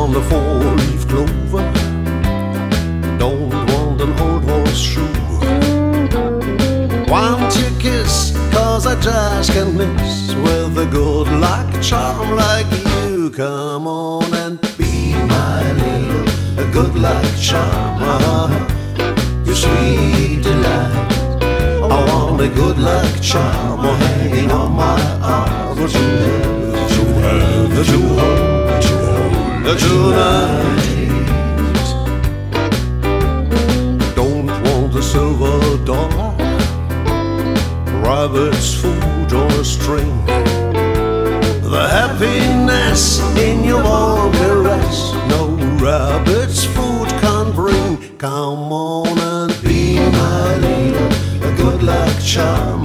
on the four-leaf clover. Don't want an old horseshoe. Want your kiss, cause I just can't miss with a good luck charm like you. Come on and be my little good luck charm. You sweet delight. I want a good luck charm hanging on my arm. But you have tonight. Don't want a silver dollar, rabbit's food on a string. The happiness in your warm caress, no rabbit's food can bring. Come on and be my little good luck charm.